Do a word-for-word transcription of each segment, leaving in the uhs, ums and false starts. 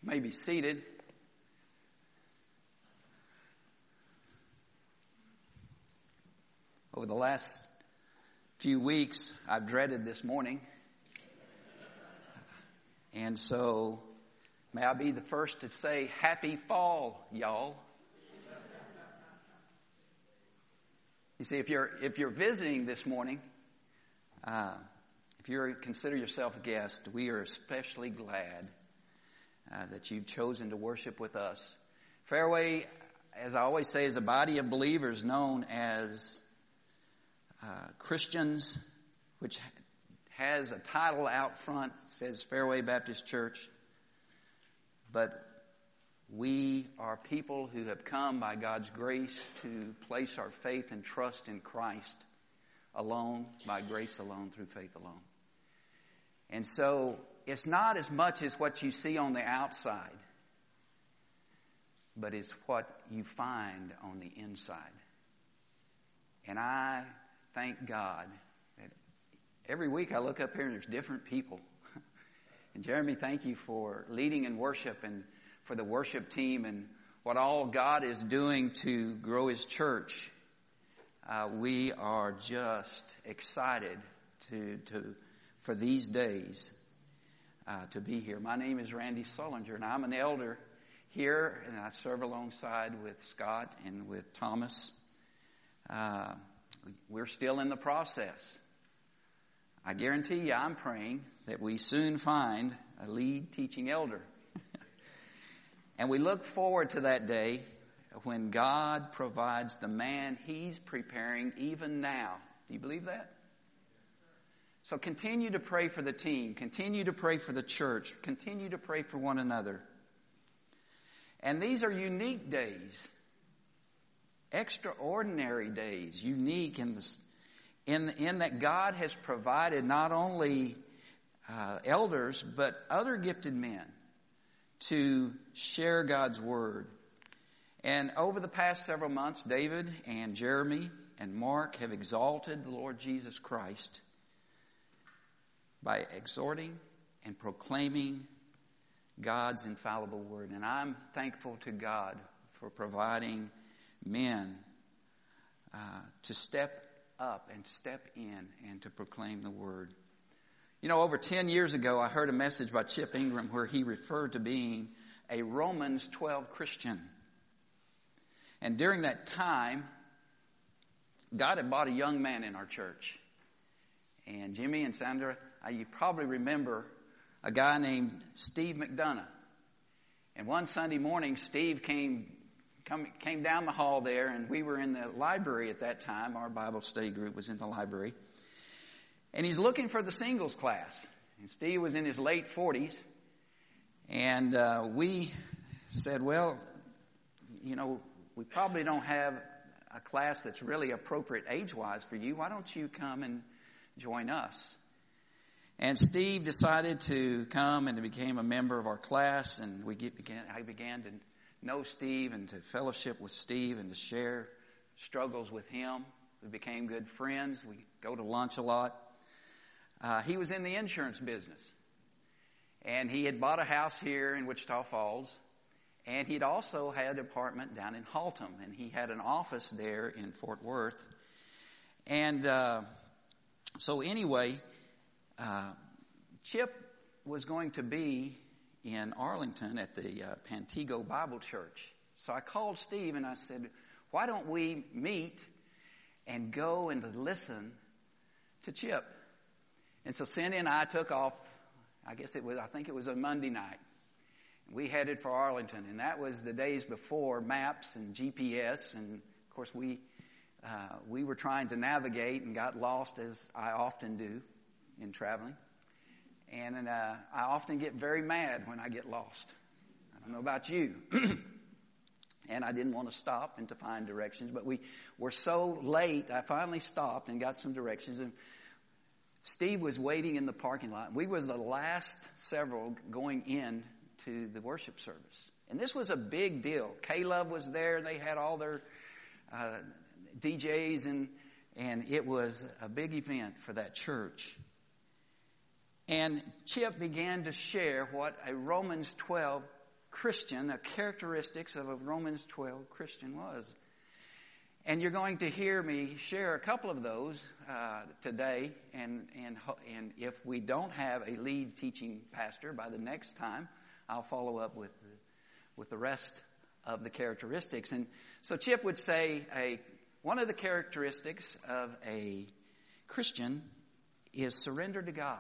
may be seated. Over the last few weeks, I've dreaded this morning. And so, may I be the first to say, happy fall, y'all. You see, if you're if you're visiting this morning, uh, if you consider yourself a guest, we are especially glad uh, that you've chosen to worship with us. Fairway, as I always say, is a body of believers known as uh, Christians, which has a title out front, says Fairway Baptist Church. But we are people who have come by God's grace to place our faith and trust in Christ alone, by grace alone, through faith alone. And so it's not as much as what you see on the outside, but it's what you find on the inside. And I thank God that every week I look up here and there's different people. And Jeremy, thank you for leading in worship and for the worship team and what all God is doing to grow His church. Uh, we are just excited to to for these days uh, to be here. My name is Randy Sullinger, and I'm an elder here, and I serve alongside with Scott and with Thomas. Uh, we're still in the process. I guarantee you, I'm praying that we soon find a lead teaching elder. And we look forward to that day when God provides the man He's preparing even now. Do you believe that? So continue to pray for the team. Continue to pray for the church. Continue to pray for one another. And these are unique days. Extraordinary days. Unique in, the, in, in that God has provided not only uh, elders, but other gifted men to share God's Word. And over the past several months, David and Jeremy and Mark have exalted the Lord Jesus Christ by exhorting and proclaiming God's infallible Word. And I'm thankful to God for providing men uh, to step up and step in and to proclaim the Word. You know, over ten years ago, I heard a message by Chip Ingram where he referred to being a Romans twelve Christian. And during that time, God had brought a young man in our church. And Jimmy and Sandra, uh, you probably remember a guy named Steve McDonough. And one Sunday morning, Steve came come, came down the hall there, and we were in the library at that time. Our Bible study group was in the library. And he's looking for the singles class. And Steve was in his late forties. And uh, we said, well, you know, we probably don't have a class that's really appropriate age-wise for you. Why don't you come and join us? And Steve decided to come and became a member of our class. And we get, began, I began to know Steve and to fellowship with Steve and to share struggles with him. We became good friends. We go to lunch a lot. Uh, he was in the insurance business. And he had bought a house here in Wichita Falls. And he'd also had an apartment down in Haltom. And he had an office there in Fort Worth. And uh, so anyway, uh, Chip was going to be in Arlington at the uh, Pantego Bible Church. So I called Steve and I said, why don't we meet and go and listen to Chip? And so Cindy and I took off. I guess it was, I think it was a Monday night. We headed for Arlington, and that was the days before maps and G P S. And of course, we uh, we were trying to navigate and got lost, as I often do in traveling. And uh, I often get very mad when I get lost. I don't know about you. And I didn't want to stop and to find directions, but we were so late. I finally stopped and got some directions, and Steve was waiting in the parking lot. We was the last several going in to the worship service. And this was a big deal. K-Love was there. They had all their uh, D Js, and and it was a big event for that church. And Chip began to share what a Romans twelve Christian, the characteristics of a Romans twelve Christian was. And you're going to hear me share a couple of those uh, today. And, and, and if we don't have a lead teaching pastor by the next time, I'll follow up with the, with the rest of the characteristics. And so Chip would say a one of the characteristics of a Christian is surrender to God.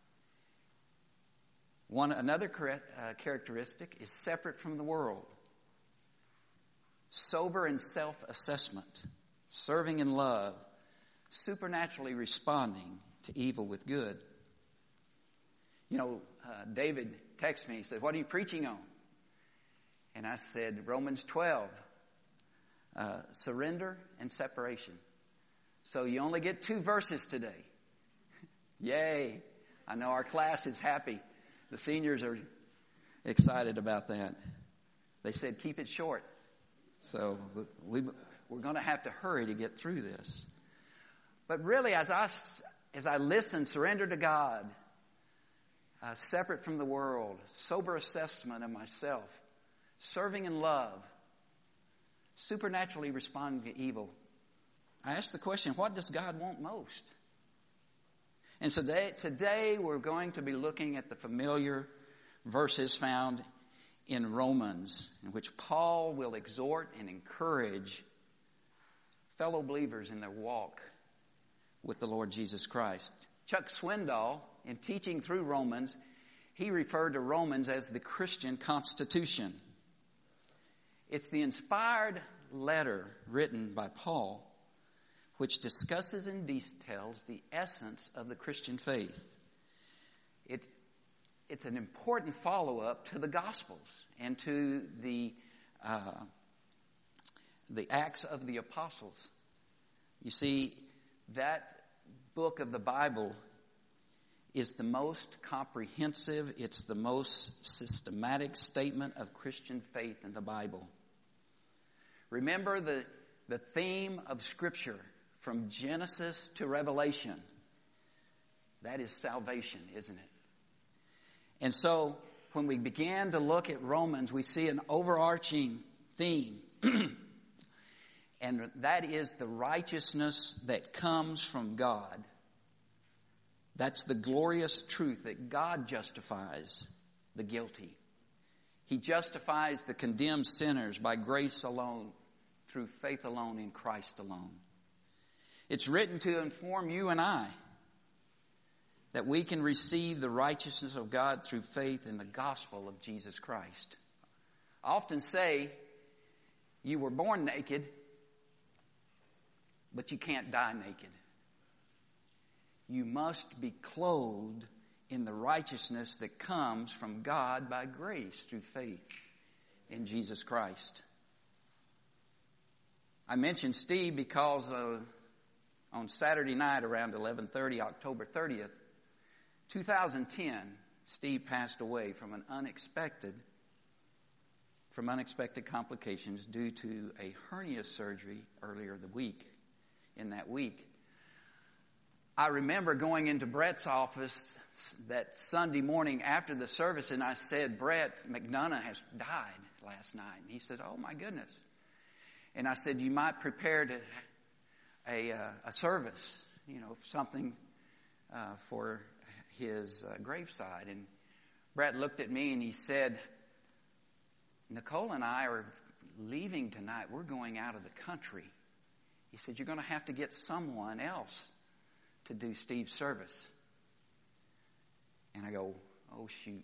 One another uh, characteristic is separate from the world. Sober and self-assessment, serving in love, supernaturally responding to evil with good. You know, uh, David texted me, he said, "What are you preaching on?" And I said, Romans twelve, uh, surrender and separation. So you only get two verses today. Yay. I know our class is happy. The seniors are excited about that. They said, keep it short. So we, we're going to have to hurry to get through this. But really, as I, as I listen, surrender to God, uh, separate from the world, sober assessment of myself, serving in love, supernaturally responding to evil, I ask the question, what does God want most? And so today, today we're going to be looking at the familiar verses found in Romans, in which Paul will exhort and encourage fellow believers in their walk with the Lord Jesus Christ. Chuck Swindoll, in teaching through Romans, he referred to Romans as the Christian Constitution. It's the inspired letter written by Paul which discusses in details the essence of the Christian faith. It, it's an important follow-up to the Gospels and to the, uh, the Acts of the Apostles. You see, that book of the Bible is the most comprehensive, it's the most systematic statement of Christian faith in the Bible. Remember the, the theme of Scripture from Genesis to Revelation. That is salvation, isn't it? And so, when we began to look at Romans, we see an overarching theme. And that is the righteousness that comes from God. That's the glorious truth that God justifies the guilty. He justifies the condemned sinners by grace alone, through faith alone in Christ alone. It's written to inform you and I that we can receive the righteousness of God through faith in the gospel of Jesus Christ. I often say, you were born naked, but you can't die naked. You must be clothed in the righteousness that comes from God by grace through faith in Jesus Christ. I mentioned Steve because uh, on Saturday night around eleven thirty, October thirtieth, two thousand ten, Steve passed away from an unexpected, from unexpected complications due to a hernia surgery earlier the week, in that week. I remember going into Brett's office that Sunday morning after the service, and I said, Brett McDonough has died last night. And he said, oh my goodness. And I said, you might prepare to, a, uh, a service, you know, something uh, for his uh, graveside. And Brett looked at me and he said, Nicole and I are leaving tonight. We're going out of the country. He said, you're going to have to get someone else to do Steve's service. And I go, oh shoot.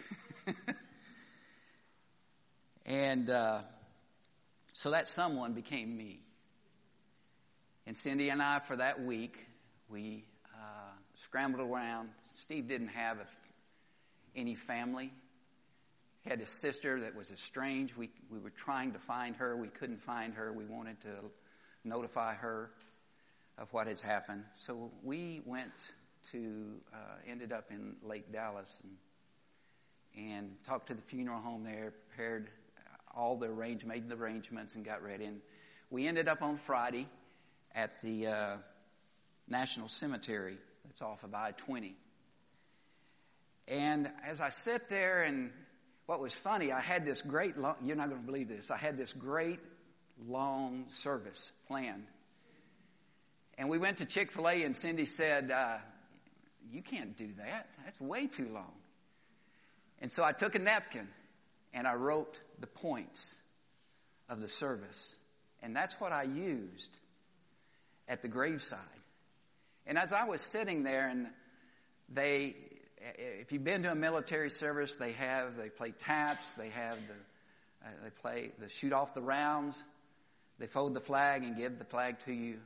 and uh, so that someone became me. And Cindy and I, for that week, we uh, scrambled around. Steve didn't have a, any family. He had a sister that was estranged. We, we were trying to find her. We couldn't find her. We wanted to notify her of what has happened. So we went to, uh, ended up in Lake Dallas and, and talked to the funeral home there, prepared all the arrange, made the arrangements and got ready. And we ended up on Friday at the uh, National Cemetery that's off of I twenty. And as I sit there and what was funny, I had this great long, you're not going to believe this, I had this great long service planned. And we went to Chick-fil-A and Cindy said, uh, you can't do that. That's way too long. And so I took a napkin and I wrote the points of the service. And that's what I used at the graveside. And as I was sitting there, and they, if you've been to a military service, they have, they play taps, they have the, uh, they play, they shoot off the rounds, they fold the flag and give the flag to you.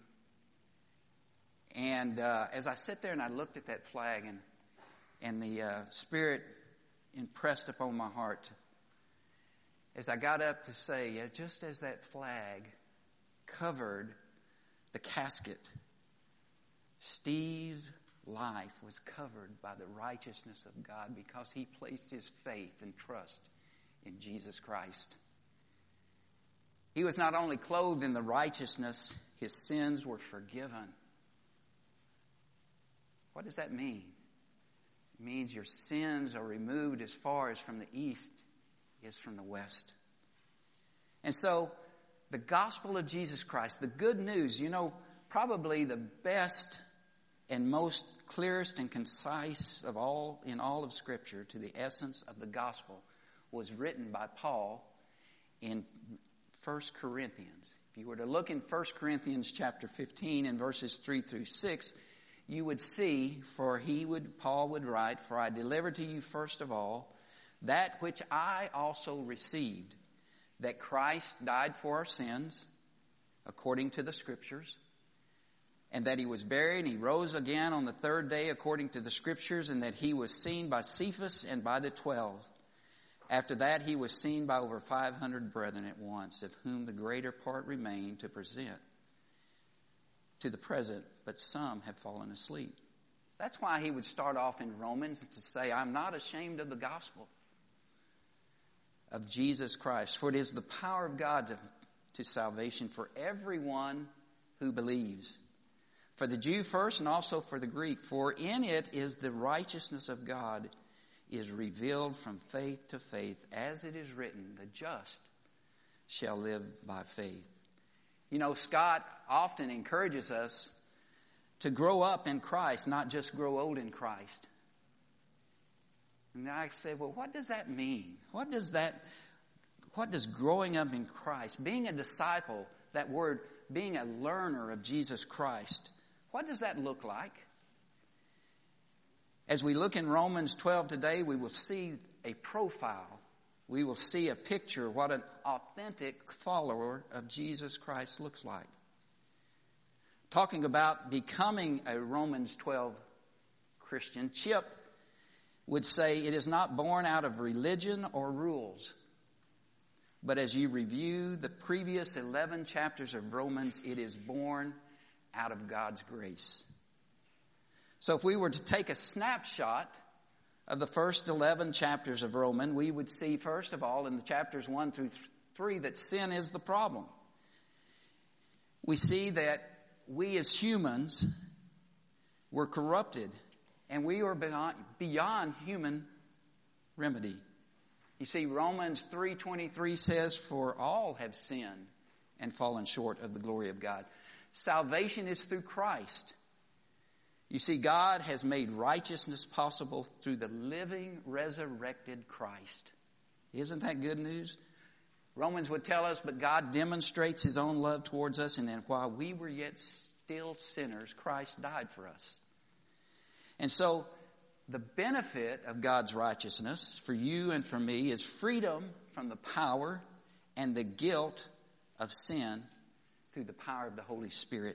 And uh, as I sit there and I looked at that flag, and and the uh, Spirit impressed upon my heart, as I got up to say, yeah, just as that flag covered the casket, Steve's life was covered by the righteousness of God because he placed his faith and trust in Jesus Christ. He was not only clothed in the righteousness, his sins were forgiven. What does that mean? It means your sins are removed as far as from the east is from the west. And so, the gospel of Jesus Christ, the good news, you know, probably the best and most clearest and concise of all, in all of Scripture, to the essence of the gospel, was written by Paul in First Corinthians. If you were to look in First Corinthians chapter fifteen and verses three through six, you would see, for he would, Paul would write, for I delivered to you first of all that which I also received, that Christ died for our sins, according to the Scriptures, and that he was buried, and he rose again on the third day, according to the Scriptures, and that he was seen by Cephas and by the twelve. After that, he was seen by over five hundred brethren at once, of whom the greater part remain to present to the present, but some have fallen asleep. That's why he would start off in Romans to say, I'm not ashamed of the gospel of Jesus Christ, for it is the power of God to, to salvation for everyone who believes. For the Jew first and also for the Greek, for in it is the righteousness of God is revealed from faith to faith, as it is written, the just shall live by faith. You know, Scott often encourages us to grow up in Christ, not just grow old in Christ. And I say, well, what does that mean? What does that, what does growing up in Christ, being a disciple, that word, being a learner of Jesus Christ, what does that look like? As we look in Romans twelve today, we will see a profile. We will see a picture of what an authentic follower of Jesus Christ looks like. Talking about becoming a Romans twelve Christian, Chip would say it is not born out of religion or rules. But as you review the previous eleven chapters of Romans, it is born out of God's grace. So if we were to take a snapshot of the first eleven chapters of Romans, we would see, first of all, in the chapters one through three, that sin is the problem. We see that we as humans were corrupted, and we are beyond, beyond human remedy. You see, Romans three twenty-three says, for all have sinned and fallen short of the glory of God. Salvation is through Christ. You see, God has made righteousness possible through the living, resurrected Christ. Isn't that good news? Romans would tell us, but God demonstrates his own love towards us, and that while we were yet still sinners, Christ died for us. And so, the benefit of God's righteousness for you and for me is freedom from the power and the guilt of sin through the power of the Holy Spirit.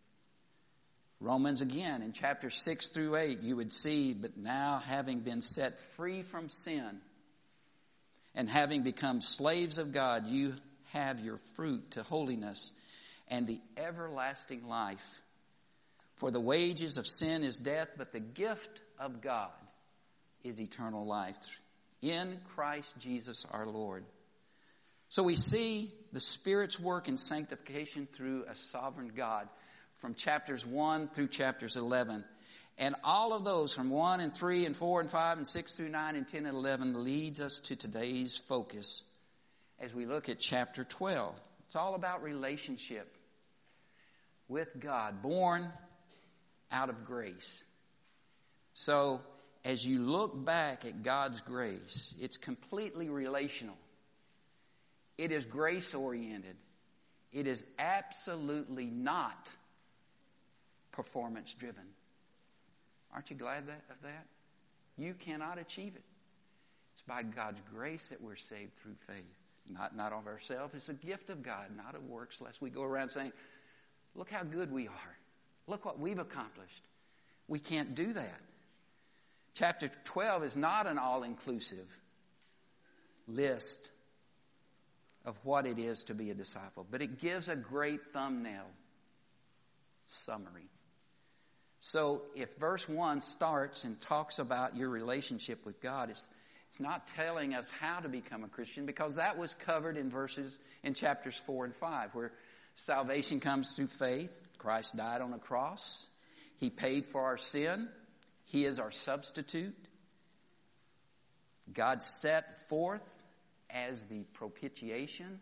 Romans again, in chapters six through eight, you would see, but now having been set free from sin and having become slaves of God, you have your fruit to holiness and the everlasting life. For the wages of sin is death, but the gift of God is eternal life in Christ Jesus our Lord. So we see the Spirit's work in sanctification through a sovereign God from chapters one through chapters eleven. And all of those from one and three and four and five and six through nine and ten and eleven leads us to today's focus as we look at chapter twelve. It's all about relationship with God, born out of grace. So as you look back at God's grace, it's completely relational. It is grace-oriented. It is absolutely not performance-driven. Aren't you glad that, of that? You cannot achieve it. It's by God's grace that we're saved through faith. Not, not of ourselves. It's a gift of God, not of works, lest we go around saying, look how good we are. Look what we've accomplished. We can't do that. Chapter twelve is not an all-inclusive list of what it is to be a disciple, but it gives a great thumbnail summary. So if verse one starts and talks about your relationship with God, it's, it's not telling us how to become a Christian, because that was covered in verses in chapters four and five, where salvation comes through faith. Christ died on the cross. He paid for our sin. He is our substitute. God set forth as the propitiation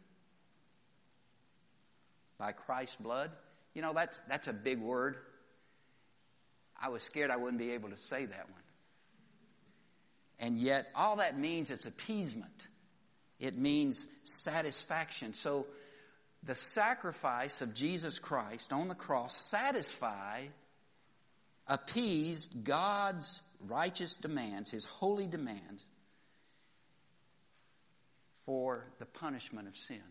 by Christ's blood. You know, that's that's a big word. I was scared I wouldn't be able to say that one. And yet, all that means is appeasement. It means satisfaction. So, the sacrifice of Jesus Christ on the cross satisfied, appeased God's righteous demands, His holy demands, for the punishment of sin.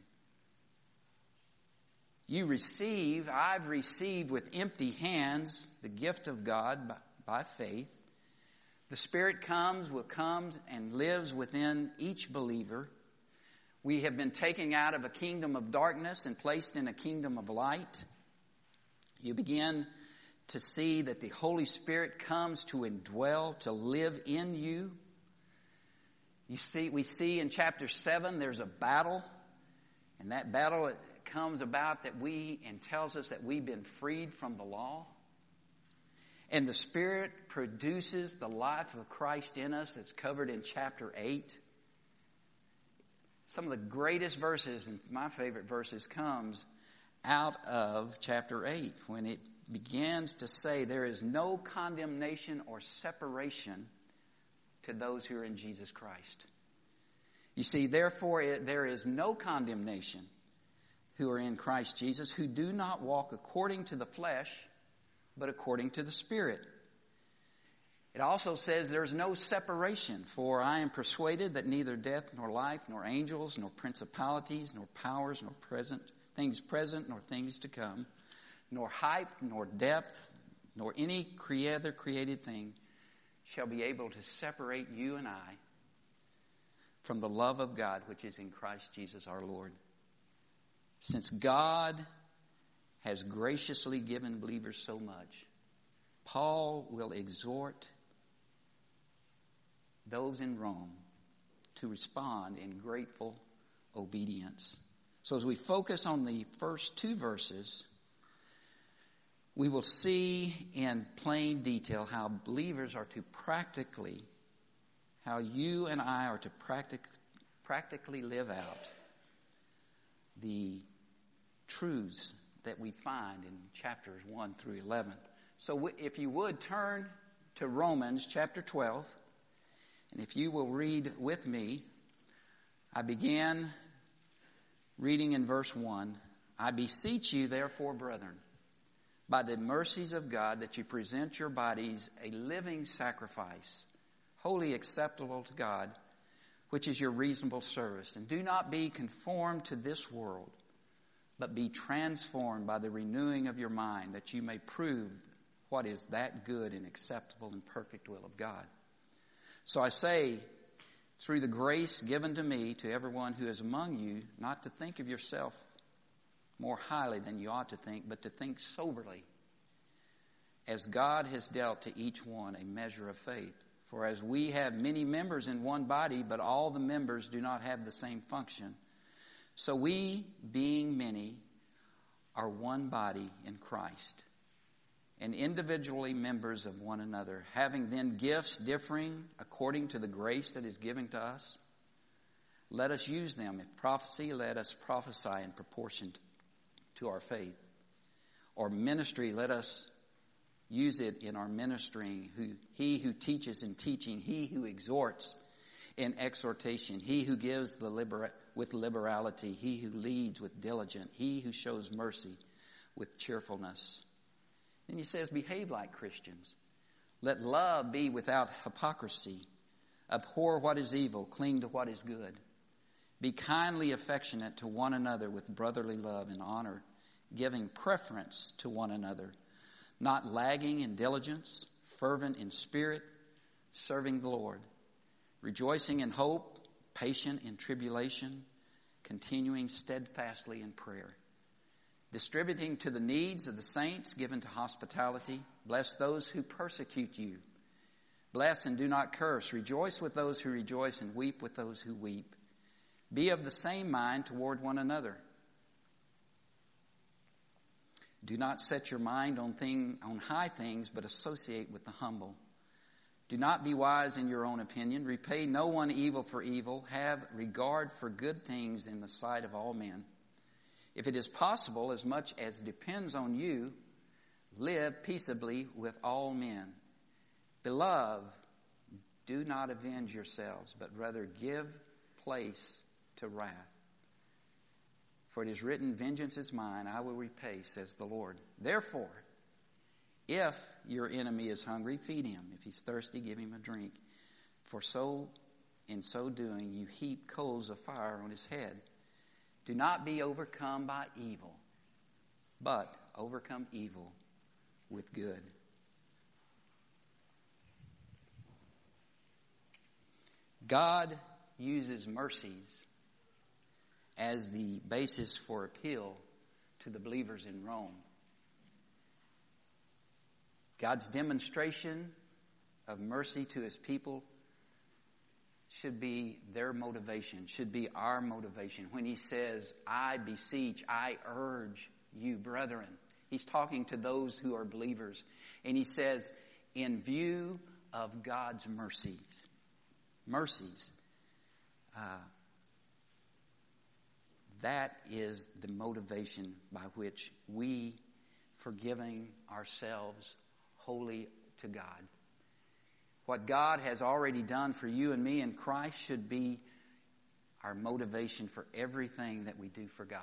You receive, I've received with empty hands the gift of God by, by faith. The Spirit comes, will come and lives within each believer. We have been taken out of a kingdom of darkness and placed in a kingdom of light. You begin to see that the Holy Spirit comes to indwell, to live in you. You see, we see in chapter seven there's a battle, and that battle it comes about that we and tells us that we've been freed from the law. And the Spirit produces the life of Christ in us that's covered in chapter eight. Some of the greatest verses, and my favorite verses, comes out of chapter eight when it begins to say there is no condemnation or separation to those who are in Jesus Christ. You see, therefore, it, there is no condemnation who are in Christ Jesus, who do not walk according to the flesh, but according to the Spirit. It also says there's no separation, for I am persuaded that neither death nor life, nor angels, nor principalities, nor powers, nor present things present, nor things to come, nor height, nor depth, nor any other created thing shall be able to separate you and I from the love of God which is in Christ Jesus our Lord. Since God has graciously given believers so much, Paul will exhort those in Rome to respond in grateful obedience. So as we focus on the first two verses, we will see in plain detail how believers are to practically, how you and I are to practic, practically live out the truths that we find in chapters one through eleven. So if you would turn to Romans chapter twelve, and if you will read with me, I began reading in verse one. I beseech you, therefore, brethren, by the mercies of God, that you present your bodies a living sacrifice, wholly acceptable to God, which is your reasonable service. And do not be conformed to this world, but be transformed by the renewing of your mind, that you may prove what is that good and acceptable and perfect will of God. So I say, through the grace given to me, to everyone who is among you, not to think of yourself more highly than you ought to think, but to think soberly, as God has dealt to each one a measure of faith. For as we have many members in one body, but all the members do not have the same function, so we, being many, are one body in Christ, and individually members of one another, having then gifts differing according to the grace that is given to us. Let us use them. If prophecy, let us prophesy in proportion to our faith. Or ministry, let us use it in our ministering. Who, he who teaches in teaching, he who exhorts in exhortation, he who gives the libera- with liberality, he who leads with diligence, he who shows mercy with cheerfulness. Then he says, behave like Christians. Let love be without hypocrisy. Abhor what is evil. Cling to what is good. Be kindly affectionate to one another with brotherly love and honor, giving preference to one another, not lagging in diligence, fervent in spirit, serving the Lord, rejoicing in hope, patient in tribulation, continuing steadfastly in prayer. Distributing to the needs of the saints, given to hospitality. Bless those who persecute you. Bless and do not curse. Rejoice with those who rejoice and weep with those who weep. Be of the same mind toward one another. Do not set your mind on thing, on high things, but associate with the humble. Do not be wise in your own opinion. Repay no one evil for evil. Have regard for good things in the sight of all men. If it is possible, as much as depends on you, live peaceably with all men. Beloved, do not avenge yourselves, but rather give place to wrath. For it is written, vengeance is mine, I will repay, says the Lord. Therefore, if your enemy is hungry, feed him. If he's thirsty, give him a drink. For so, in so doing, you heap coals of fire on his head. Do not be overcome by evil, but overcome evil with good. God uses mercies as the basis for appeal to the believers in Rome. God's demonstration of mercy to his people should be their motivation, should be our motivation. When he says, I beseech, I urge you, brethren, he's talking to those who are believers. And he says, in view of God's mercies, mercies, uh, that is the motivation by which we, forgiving ourselves wholly to God. What God has already done for you and me in Christ should be our motivation for everything that we do for God.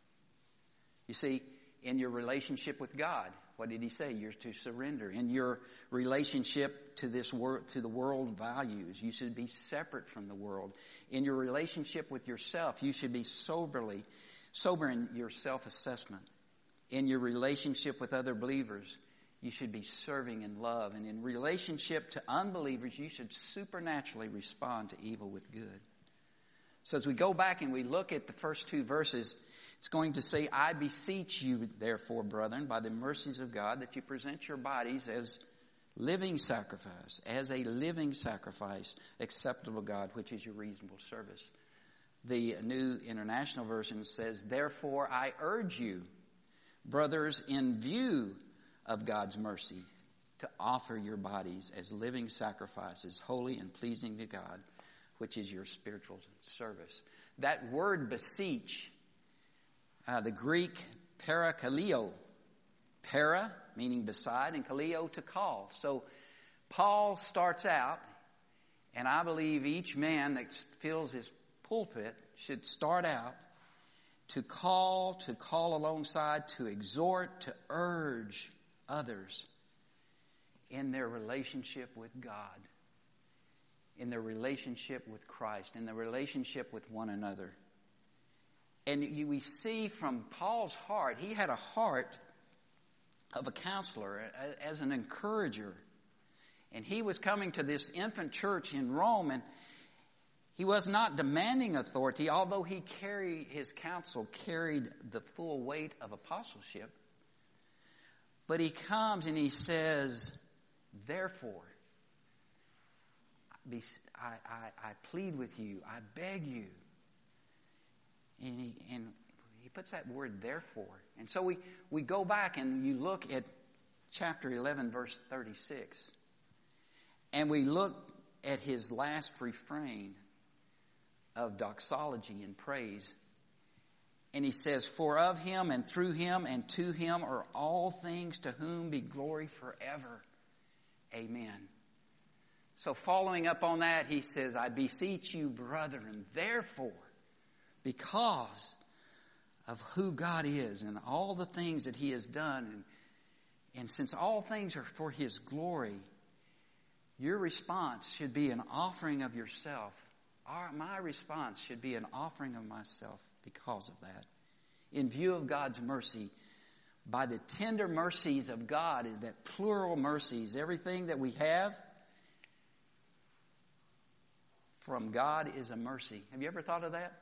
You see, in your relationship with God, what did he say? You're to surrender. In your relationship to this world, to the world values, you should be separate from the world. In your relationship with yourself, you should be soberly, sober in your self-assessment. In your relationship with other believers, you should be serving in love. And in relationship to unbelievers, you should supernaturally respond to evil with good. So as we go back and we look at the first two verses, it's going to say, I beseech you, therefore, brethren, by the mercies of God, that you present your bodies as living sacrifice, as a living sacrifice, acceptable to God, which is your reasonable service. The New International Version says, therefore, I urge you, brothers, in view of God's mercy, to offer your bodies as living sacrifices, holy and pleasing to God, which is your spiritual service. That word beseech, uh, the Greek parakaleo, para meaning beside, and kaleo to call. So Paul starts out, and I believe each man that fills his pulpit should start out to call, to call alongside, to exhort, to urge others in their relationship with God, in their relationship with Christ, in their relationship with one another. And you, we see from Paul's heart, he had a heart of a counselor, as an encourager. And he was coming to this infant church in Rome, and he was not demanding authority, although he carried, his counsel carried the full weight of apostleship. But he comes and he says, therefore, I, I, I plead with you, I beg you. And he, and he puts that word therefore. And so we, we go back and you look at chapter eleven, verse thirty-six, and we look at his last refrain of doxology and praise, and he says, "For of him and through him and to him are all things, to whom be glory forever. Amen." So following up on that, he says, "I beseech you, brethren, therefore, because of who God is and all the things that he has done, and, and since all things are for his glory, your response should be an offering of yourself. Our, my response should be an offering of myself because of that. In view of God's mercy, by the tender mercies of God, that plural mercies, everything that we have from God is a mercy." Have you ever thought of that?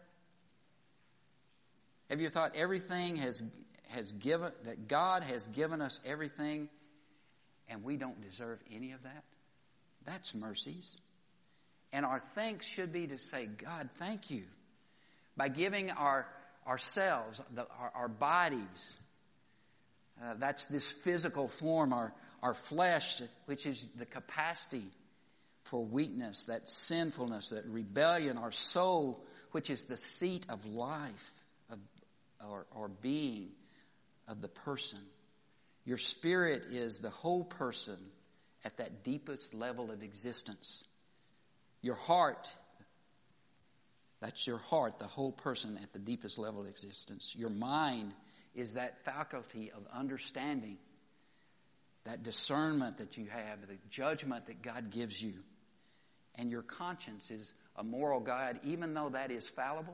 Have you thought everything has has given, that God has given us everything and we don't deserve any of that? That's mercies. And our thanks should be to say, "God, thank you." By giving our ourselves, the, our, our bodies, uh, that's this physical form, our, our flesh, which is the capacity for weakness, that sinfulness, that rebellion, our soul, which is the seat of life of, or, or being of the person. Your spirit is the whole person at that deepest level of existence. Your heart, that's your heart, the whole person at the deepest level of existence. Your mind is that faculty of understanding, that discernment that you have, the judgment that God gives you. And your conscience is a moral guide, even though that is fallible.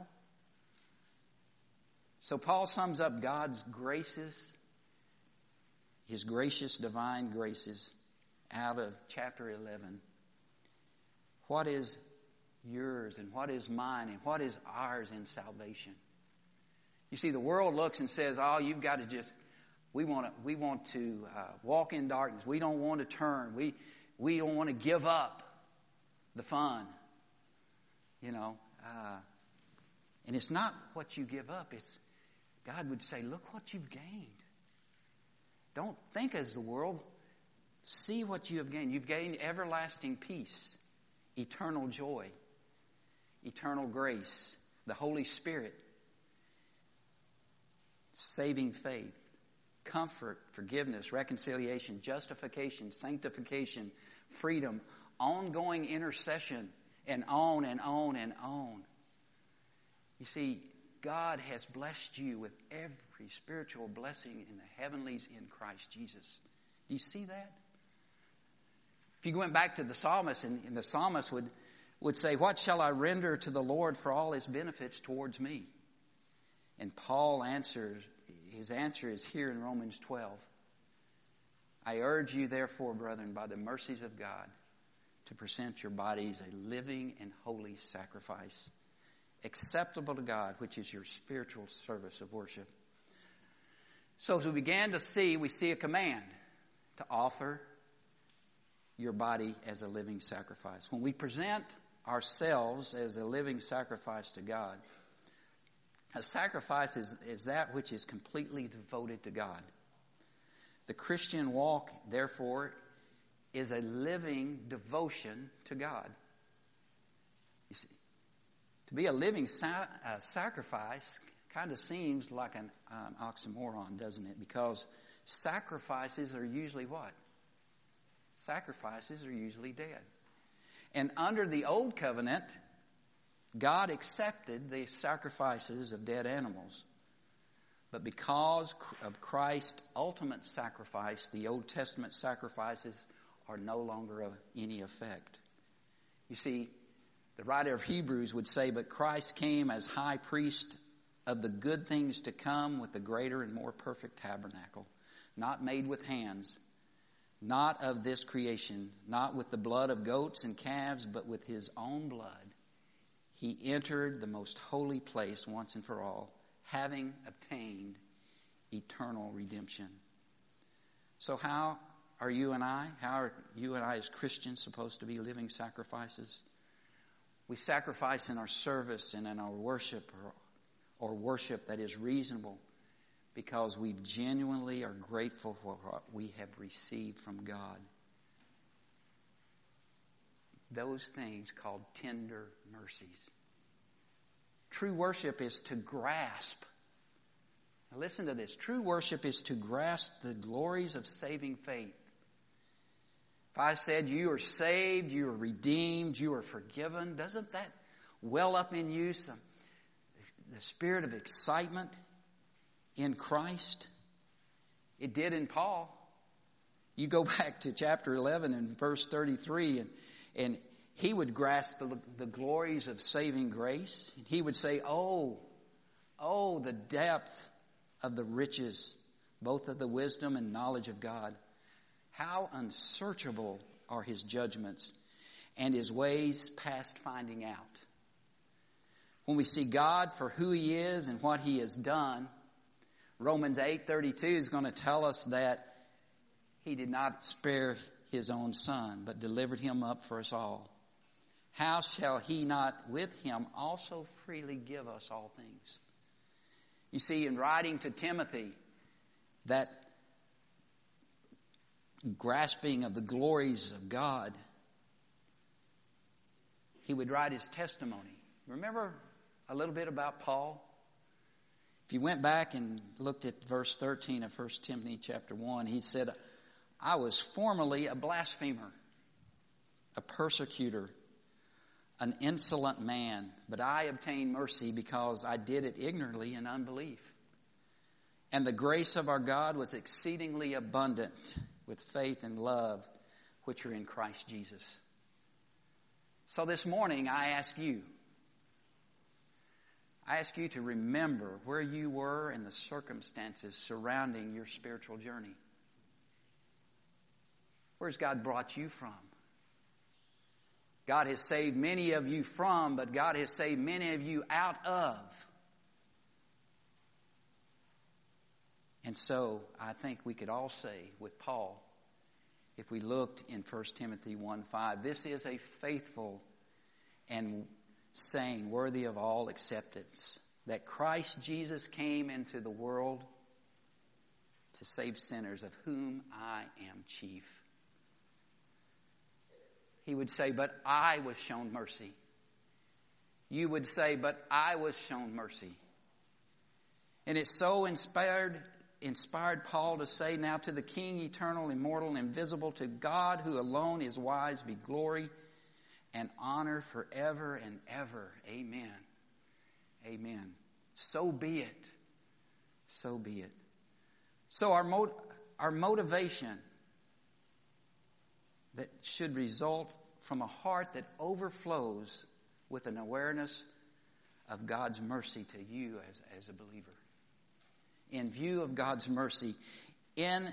So Paul sums up God's graces, his gracious divine graces, out of chapter eleven. What is yours and what is mine and what is ours in salvation? You see, the world looks and says, "Oh, you've got to just, we want to, we want to uh, walk in darkness. We don't want to turn. We, we don't want to give up the fun." You know, uh, and it's not what you give up. It's, God would say, "Look what you've gained." Don't think as the world. See what you have gained. You've gained everlasting peace, eternal joy, eternal grace, the Holy Spirit, saving faith, comfort, forgiveness, reconciliation, justification, sanctification, freedom, ongoing intercession, and on and on and on. You see, God has blessed you with every spiritual blessing in the heavenlies in Christ Jesus. Do you see that? If you went back to the psalmist, and, and the psalmist would, would say, "What shall I render to the Lord for all his benefits towards me?" And Paul answers, his answer is here in Romans twelve. "I urge you, therefore, brethren, by the mercies of God, to present your bodies a living and holy sacrifice, acceptable to God, which is your spiritual service of worship." So as we began to see, we see a command to offer your body as a living sacrifice. When we present ourselves as a living sacrifice to God, a sacrifice is, is that which is completely devoted to God. The Christian walk, therefore, is a living devotion to God. You see, to be a living sa- uh, sacrifice kind of seems like an, uh, an oxymoron, doesn't it? Because sacrifices are usually what? Sacrifices are usually dead. And under the old covenant, God accepted the sacrifices of dead animals. But because of Christ's ultimate sacrifice, the Old Testament sacrifices are no longer of any effect. You see, the writer of Hebrews would say, "But Christ came as high priest of the good things to come with the greater and more perfect tabernacle, not made with hands, not of this creation, not with the blood of goats and calves, but with his own blood. He entered the most holy place once and for all, having obtained eternal redemption." So how are you and I, how are you and I as Christians supposed to be living sacrifices? We sacrifice in our service and in our worship, or, or worship that is reasonable, because we genuinely are grateful for what we have received from God. Those things called tender mercies. True worship is to grasp. Now listen to this. True worship is to grasp the glories of saving faith. If I said you are saved, you are redeemed, you are forgiven, doesn't that well up in you some the spirit of excitement in Christ? It did in Paul. You go back to chapter eleven and verse thirty-three, and, and he would grasp the, the glories of saving grace. He would say, oh, oh, the depth of the riches, both of the wisdom and knowledge of God. How unsearchable are his judgments and his ways past finding out. When we see God for who he is and what he has done, Romans eight thirty-two is going to tell us that he did not spare his own son, but delivered him up for us all. How shall he not with him also freely give us all things? You see, in writing to Timothy, that grasping of the glories of God, he would write his testimony. Remember a little bit about Paul? If you went back and looked at verse thirteen of First Timothy chapter one, he said, I was formerly a blasphemer, a persecutor, an insolent man, but I obtained mercy because I did it ignorantly in unbelief. And the grace of our God was exceedingly abundant with faith and love, which are in Christ Jesus. So this morning, I ask you, I ask you to remember where you were and the circumstances surrounding your spiritual journey. Where's God brought you from? God has saved many of you from, but God has saved many of you out of. And so I think we could all say with Paul, if we looked in First Timothy one five, this is a faithful and saying worthy of all acceptance, that Christ Jesus came into the world to save sinners, of whom I am chief. He would say, but I was shown mercy. You would say, but I was shown mercy. And it so inspired, inspired Paul to say, now to the King, eternal, immortal, and invisible, to God who alone is wise, be glory and honor forever and ever. Amen. Amen. So be it. So be it. So our mo- our motivation that should result from a heart that overflows with an awareness of God's mercy to you as, as a believer. In view of God's mercy, in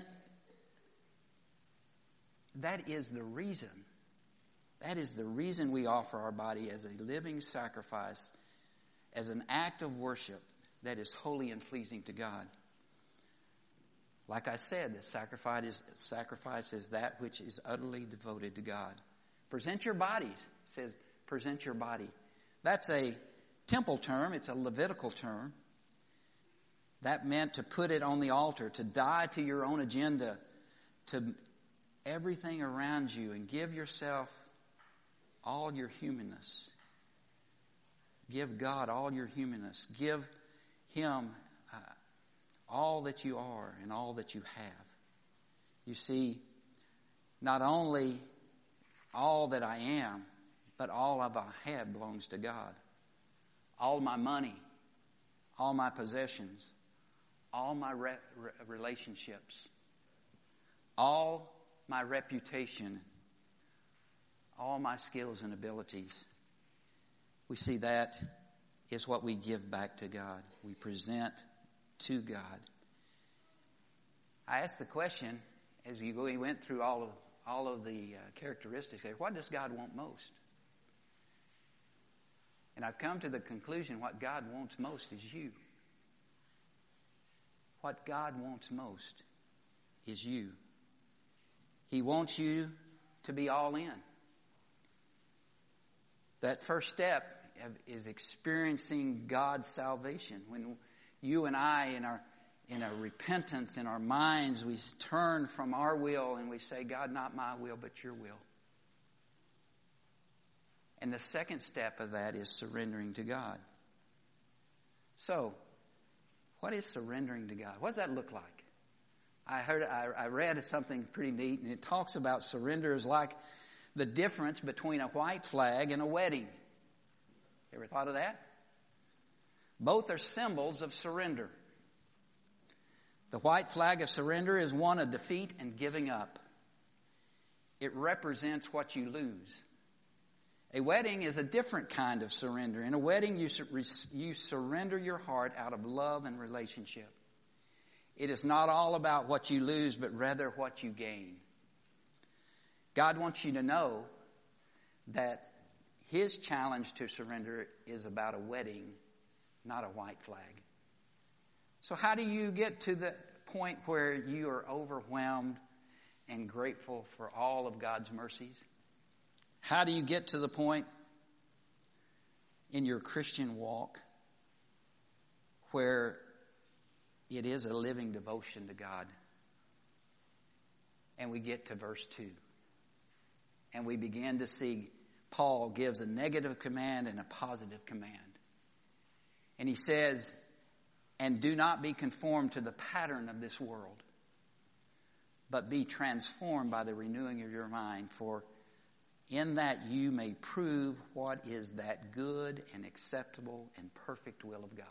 that is the reason, that is the reason we offer our body as a living sacrifice, as an act of worship that is holy and pleasing to God. Like I said, the sacrifice is, sacrifice is that which is utterly devoted to God. Present your bodies, it says, present your body. That's a temple term, it's a Levitical term. That meant to put it on the altar, to die to your own agenda, to everything around you, and give yourself all your humanness. Give God all your humanness. Give Him uh, all that you are and all that you have. You see, not only all that I am, but all of I have belongs to God. All my money, all my possessions, all my re- re- relationships, all my reputation, all my skills and abilities. We see that is what we give back to God. We present to God. I asked the question as we went through all of all of the uh, characteristics there. What does God want most? And I've come to the conclusion what God wants most is you. What God wants most is you. He wants you to be all in. That first step is experiencing God's salvation. When you and I in our in a repentance in our minds, we turn from our will and we say, God, not my will, but your will. And the second step of that is surrendering to God. So, what is surrendering to God? What does that look like? I heard, I, I read something pretty neat, and it talks about surrender as like the difference between a white flag and a wedding. You ever thought of that? Both are symbols of surrender. The white flag of surrender is one of defeat and giving up. It represents what you lose. A wedding is a different kind of surrender. In a wedding, you, you surrender your heart out of love and relationship. It is not all about what you lose, but rather what you gain. God wants you to know that His challenge to surrender is about a wedding, not a white flag. So how do you get to the point where you are overwhelmed and grateful for all of God's mercies? How do you get to the point in your Christian walk where it is a living devotion to God? And we get to verse two. And we begin to see Paul gives a negative command and a positive command. And he says, and do not be conformed to the pattern of this world, but be transformed by the renewing of your mind, for in that you may prove what is that good and acceptable and perfect will of God.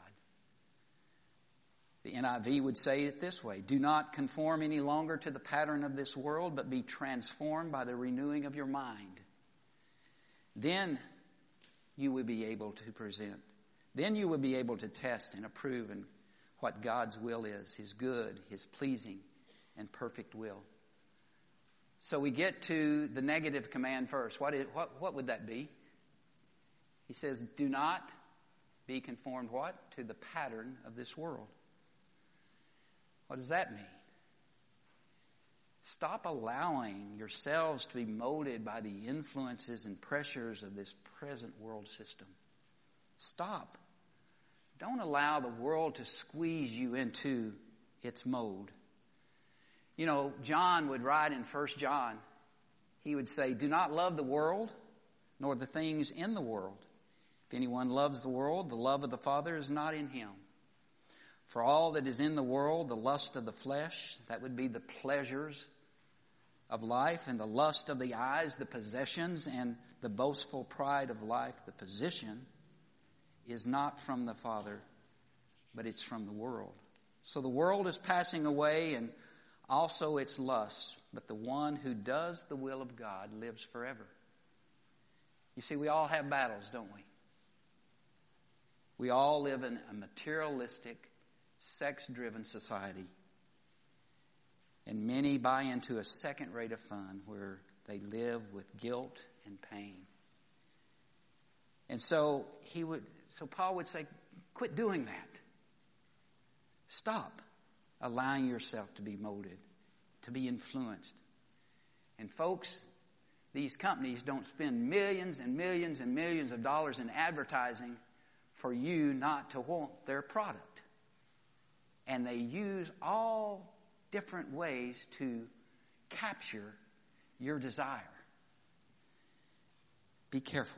The N I V would say it this way: do not conform any longer to the pattern of this world, but be transformed by the renewing of your mind. Then you will be able to present. Then you will be able to test and approve and what God's will is, His good, His pleasing, and perfect will. So we get to the negative command first. What, is, what, what would that be? He says, do not be conformed what? To the pattern of this world. What does that mean? Stop allowing yourselves to be molded by the influences and pressures of this present world system. Stop. Don't allow the world to squeeze you into its mold. You know, John would write in First John, he would say, do not love the world, nor the things in the world. If anyone loves the world, the love of the Father is not in him. For all that is in the world, the lust of the flesh, that would be the pleasures of life, and the lust of the eyes, the possessions, and the boastful pride of life, the position, is not from the Father, but it's from the world. So the world is passing away, and also its lusts, but the one who does the will of God lives forever. You see, we all have battles, don't we? We all live in a materialistic, sex-driven society. And many buy into a second rate of fun where they live with guilt and pain. And so he would, so Paul would say, quit doing that. Stop allowing yourself to be molded, to be influenced. And folks, these companies don't spend millions and millions and millions of dollars in advertising for you not to want their product. And they use all different ways to capture your desire. Be careful.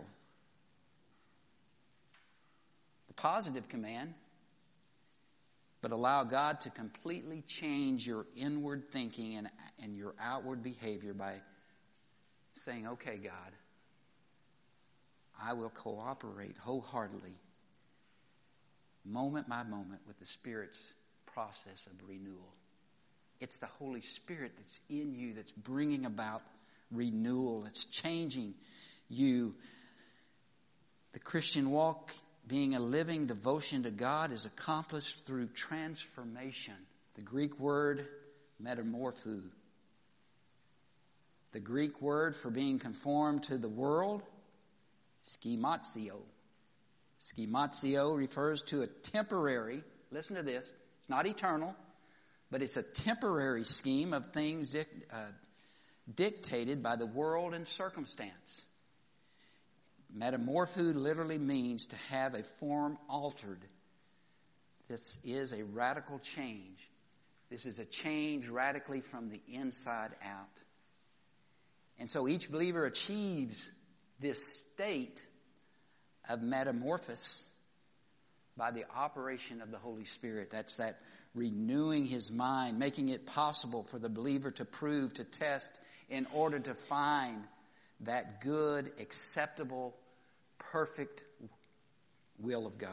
The positive command, but allow God to completely change your inward thinking and, and your outward behavior by saying, okay, God, I will cooperate wholeheartedly, moment by moment, with the Spirit's process of renewal. It's the Holy Spirit that's in you that's bringing about renewal. It's changing you. The Christian walk, being a living devotion to God, is accomplished through transformation. The Greek word metamorpho. The Greek word for being conformed to the world, schematio. Schematio refers to a temporary, listen to this, it's not eternal, but it's a temporary scheme of things dic- uh, dictated by the world and circumstance. Metamorpho literally means to have a form altered. This is a radical change. This is a change radically from the inside out. And so each believer achieves this state of metamorphosis by the operation of the Holy Spirit. That's that renewing his mind, making it possible for the believer to prove, to test, in order to find that good, acceptable, perfect will of God.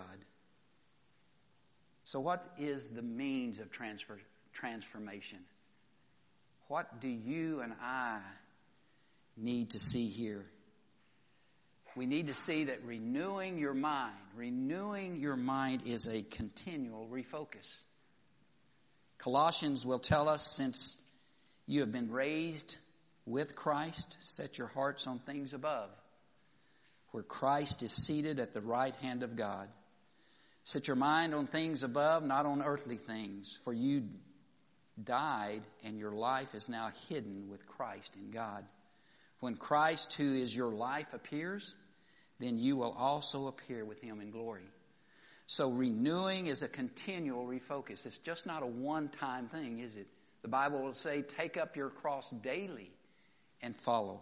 So what is the means of transfer, transformation? What do you and I need to see here? We need to see that renewing your mind, renewing your mind is a continual refocus. Colossians will tell us, since you have been raised with Christ, set your hearts on things above, where Christ is seated at the right hand of God. Set your mind on things above, not on earthly things, for you died and your life is now hidden with Christ in God. When Christ, who is your life, appears, then you will also appear with him in glory. So renewing is a continual refocus. It's just not a one-time thing, is it? The Bible will say, take up your cross daily and follow.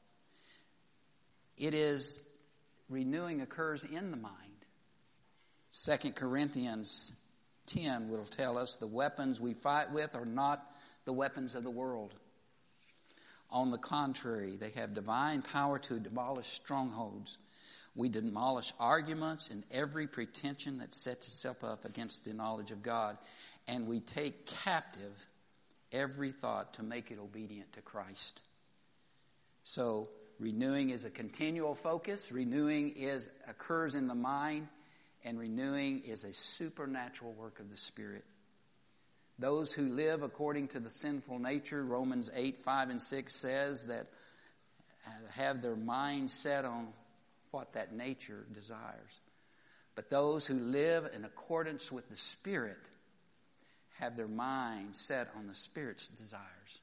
It is, renewing occurs in the mind. Second Corinthians ten will tell us the weapons we fight with are not the weapons of the world. On the contrary, they have divine power to demolish strongholds. We demolish arguments and every pretension that sets itself up against the knowledge of God. And we take captive every thought to make it obedient to Christ. So renewing is a continual focus. Renewing is occurs in the mind. And renewing is a supernatural work of the Spirit. Those who live according to the sinful nature, Romans eight, five, and six says that have their mind set on what that nature desires. But those who live in accordance with the Spirit have their mind set on the Spirit's desires.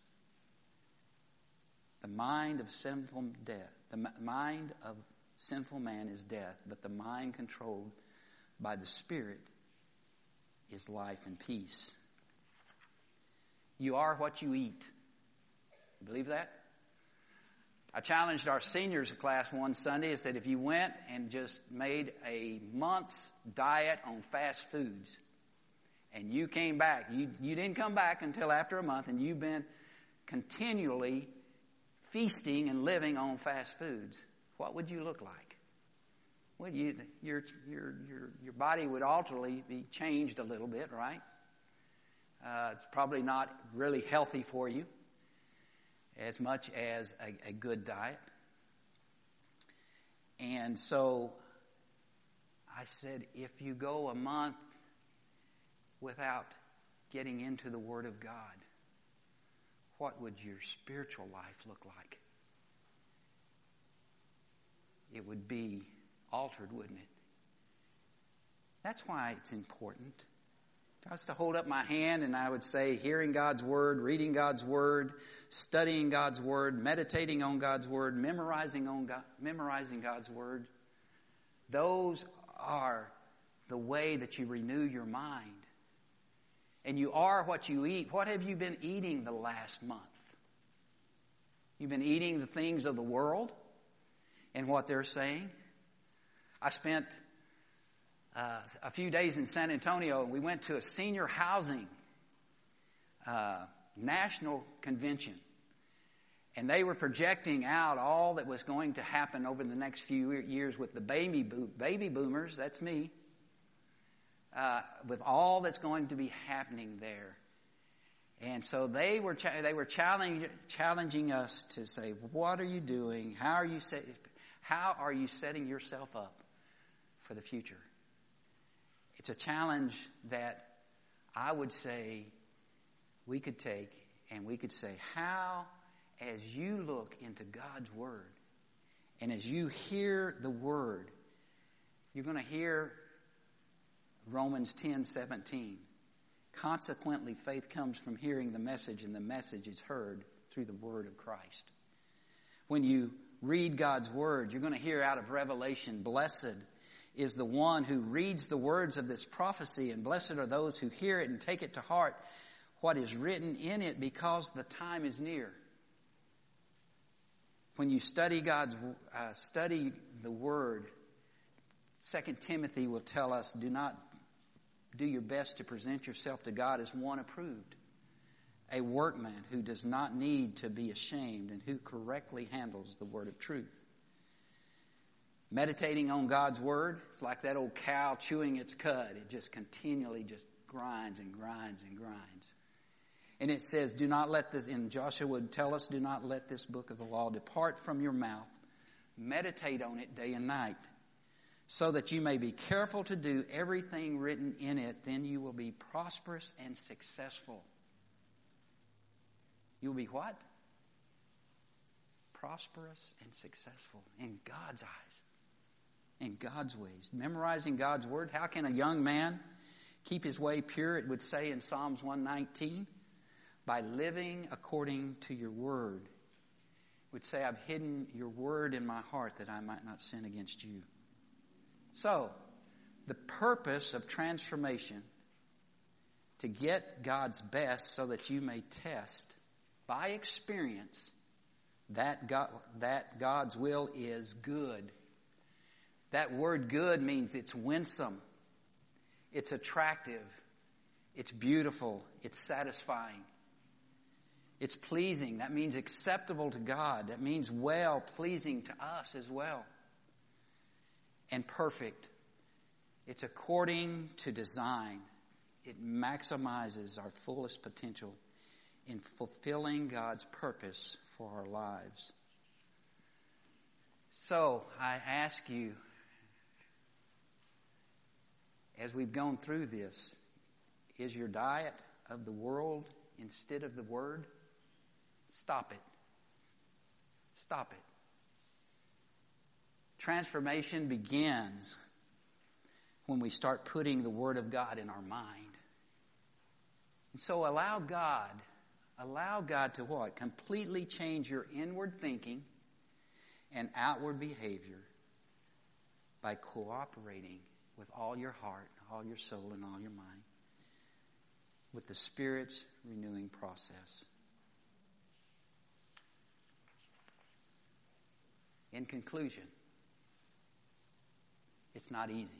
The mind of sinful death, the mind of sinful man is death, but the mind controlled by the Spirit is life and peace. You are what you eat. You believe that? I challenged our seniors class one Sunday. I said, if you went and just made a month's diet on fast foods, and you came back, you, you didn't come back until after a month, and you've been continually feasting and living on fast foods, what would you look like? Well, you, your, your, your, your body would ultimately be changed a little bit, right? Uh, it's probably not really healthy for you as much as a, a good diet. And so I said, if you go a month without getting into the Word of God, what would your spiritual life look like? It would be altered, wouldn't it? That's why it's important. If I was to hold up my hand and I would say hearing God's Word, reading God's Word, studying God's Word, meditating on God's Word, memorizing on God, memorizing God's Word, those are the way that you renew your mind. And you are what you eat. What have you been eating the last month? You've been eating the things of the world and what they're saying. I spent uh, a few days in San Antonio, and we went to a senior housing uh, national convention. And they were projecting out all that was going to happen over the next few years with the baby bo- baby boomers, that's me, uh, with all that's going to be happening there. And so they were cha- they were challenging challenging us to say, what are you doing? How are you set- how are you setting yourself up for the future? It's a challenge that I would say we could take, and we could say, how, as you look into God's Word, and as you hear the Word, you're going to hear Romans ten seventeen. Consequently, faith comes from hearing the message, and the message is heard through the Word of Christ. When you read God's Word, you're going to hear out of Revelation, blessed is the one who reads the words of this prophecy, and blessed are those who hear it and take it to heart, what is written in it, because the time is near. When you study God's uh, study the Word, Second Timothy will tell us, do not do your best to present yourself to God as one approved, a workman who does not need to be ashamed and who correctly handles the word of truth. Meditating on God's Word, it's like that old cow chewing its cud. It just continually just grinds and grinds and grinds. And it says, do not let this, and Joshua would tell us, do not let this book of the law depart from your mouth. Meditate on it day and night, so that you may be careful to do everything written in it. Then you will be prosperous and successful. You'll be what? Prosperous and successful in God's eyes, in God's ways. Memorizing God's Word. How can a young man keep his way pure? It would say in Psalms one nineteen, by living according to your Word. It would say, I've hidden your Word in my heart that I might not sin against you. So, the purpose of transformation, to get God's best so that you may test by experience that God, that God's will is good. That word good means it's winsome, it's attractive, it's beautiful, it's satisfying, it's pleasing. That means acceptable to God. That means well, pleasing to us as well. And perfect. It's according to design. It maximizes our fullest potential in fulfilling God's purpose for our lives. So, I ask you, as we've gone through this, is your diet of the world instead of the Word? Stop it. Stop it. Transformation begins when we start putting the Word of God in our mind. And so allow God, allow God to what? Completely change your inward thinking and outward behavior by cooperating with all your heart, all your soul, and all your mind with the Spirit's renewing process. In conclusion, it's not easy.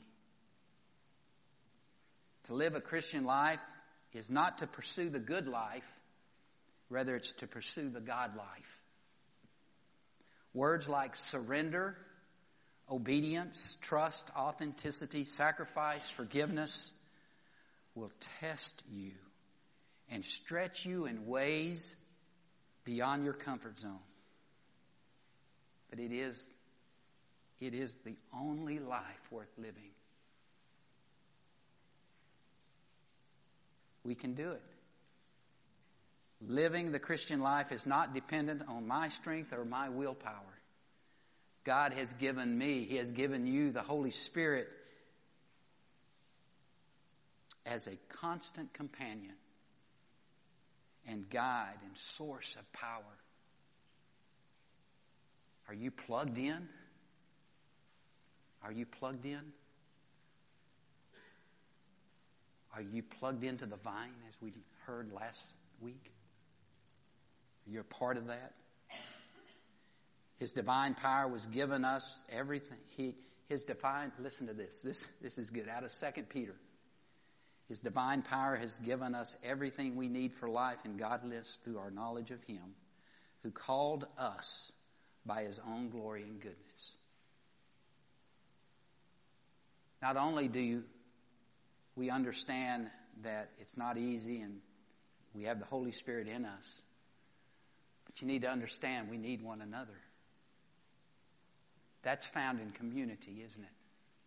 To live a Christian life is not to pursue the good life, rather it's to pursue the God life. Words like surrender, obedience, trust, authenticity, sacrifice, forgiveness will test you and stretch you in ways beyond your comfort zone. But it is, it is the only life worth living. We can do it. Living the Christian life is not dependent on my strength or my willpower. God has given me, He has given you the Holy Spirit as a constant companion and guide and source of power. Are you plugged in? Are you plugged in? Are you plugged into the vine, as we heard last week? You're a part of that. His divine power was given us everything. He, his divine, listen to this. This, this is good. Out of Second Peter. His divine power has given us everything we need for life and godliness through our knowledge of Him, who called us by His own glory and goodness. Not only do you, we understand that it's not easy and we have the Holy Spirit in us, but you need to understand we need one another. That's found in community, isn't it?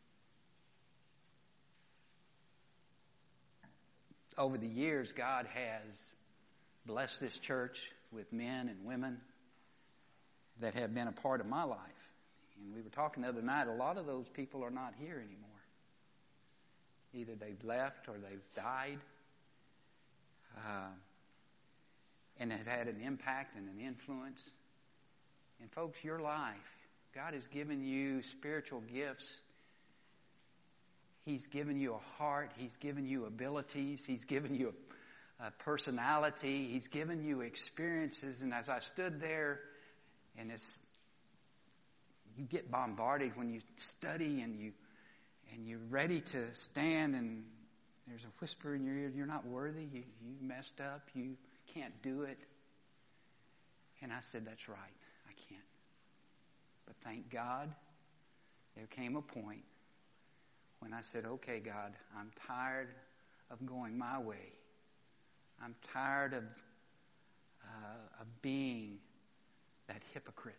Over the years, God has blessed this church with men and women that have been a part of my life. And we were talking the other night, a lot of those people are not here anymore. Either they've left or they've died. Uh, and have had an impact and an influence. And folks, your life, God has given you spiritual gifts He's given you a heart. He's given you abilities. He's given you a, a personality. He's given you experiences. And as I stood there, and it's, you get bombarded when you study and you, and you're ready to stand, and there's a whisper in your ear, you're not worthy. You, you messed up. You can't do it. And I said, that's right. I can't. But thank God, there came a point when I said, okay, God, I'm tired of going my way. I'm tired of uh, of being that hypocrite.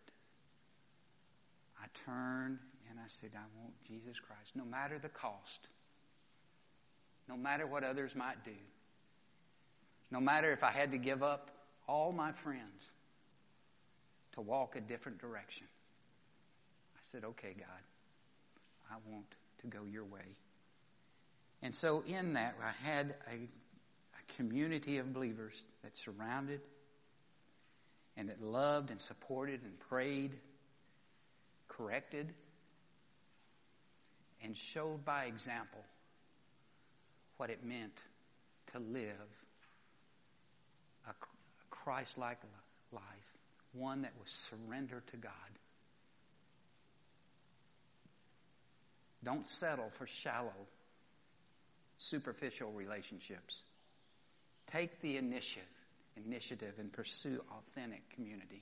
I turned and I said, I want Jesus Christ, no matter the cost, no matter what others might do, no matter if I had to give up all my friends to walk a different direction. I said, okay, God, I want to go your way. And so in that, I had a, a community of believers that surrounded and that loved and supported and prayed, corrected, and showed by example what it meant to live a, a Christ-like life, one that was surrendered to God. Don't settle for shallow, superficial relationships. Take the initiative, initiative and pursue authentic community.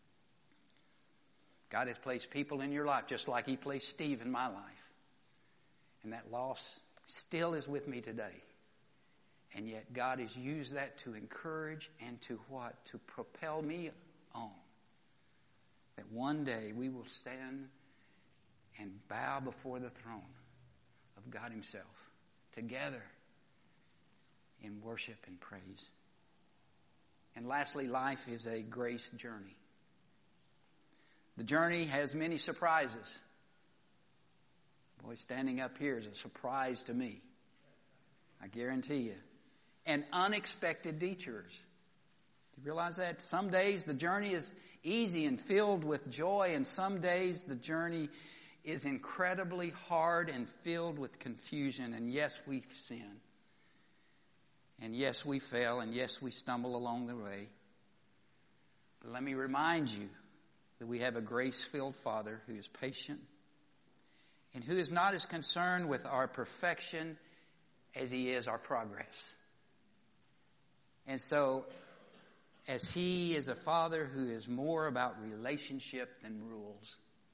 God has placed people in your life just like He placed Steve in my life. And that loss still is with me today. And yet God has used that to encourage and to what? To propel me on. That one day we will stand and bow before the throne of God Himself together in worship and praise. And lastly, life is a grace journey. The journey has many surprises. Boy, standing up here is a surprise to me. I guarantee you. And unexpected detours. Do you realize that? Some days the journey is easy and filled with joy, and some days the journey is incredibly hard and filled with confusion. And yes, we sin. And yes, we fail. And yes, we stumble along the way. But let me remind you that we have a grace-filled Father who is patient and who is not as concerned with our perfection as He is our progress. And so, as He is a Father who is more about relationship than rules.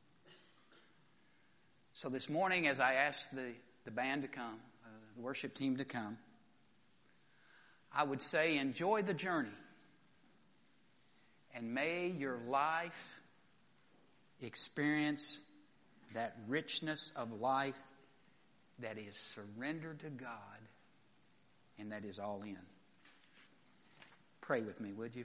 So this morning, as I asked the, the band to come, uh, the worship team to come, I would say enjoy the journey. And may your life experience that richness of life that is surrendered to God and that is all in. Pray with me, would you?